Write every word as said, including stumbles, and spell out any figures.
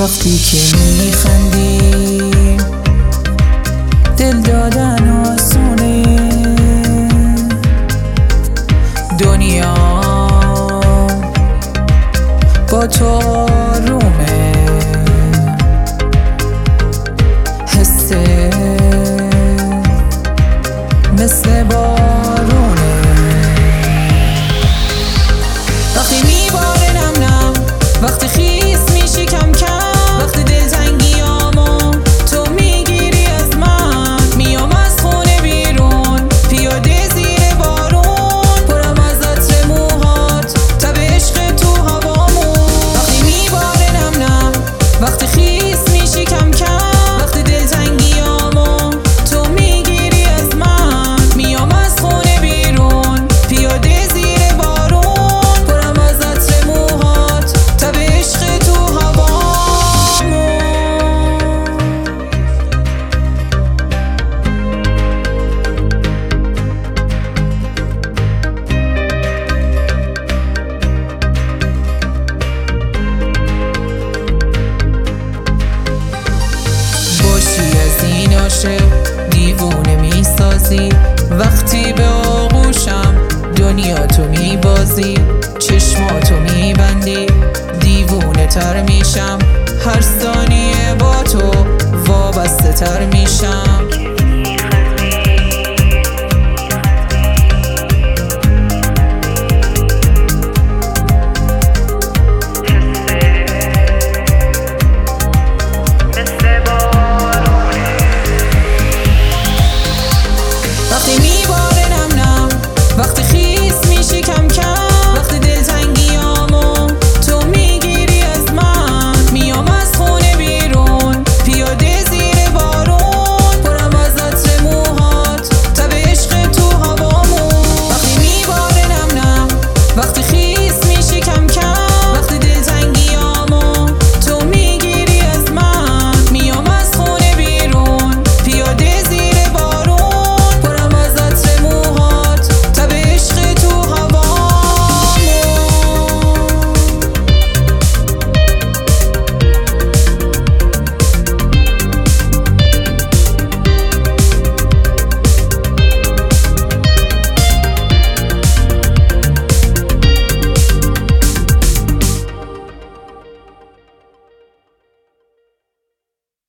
وقتی که میخندیم دل دادن آسونه، دنیا با تو رومه، حسه مثل بارونه. وقتی میباره نم نم، وقتی خیس میشی کم کم، وقتی دلتنگیامو تو میگیری از من، میام از خونه بیرون پیاده زیر بارون، پرم از عطر موهات تب عشق تو هوامون. وقتی میباره نم نم، وقتی خیس میشی کم کم، وقتی دلتنگیامو تو میگیری از من، میام از خونه بیرون پیاده زیر بارون، پرم از عطر موهات تب عشق تو هوامون. باشی از این عاشق دیوونه میسازی، وقتی به آغوشم دنیا تو میبازی، چشماتو میبندی دیوونه تر میشم، هر ثانیه با تو وابسته تر میشم.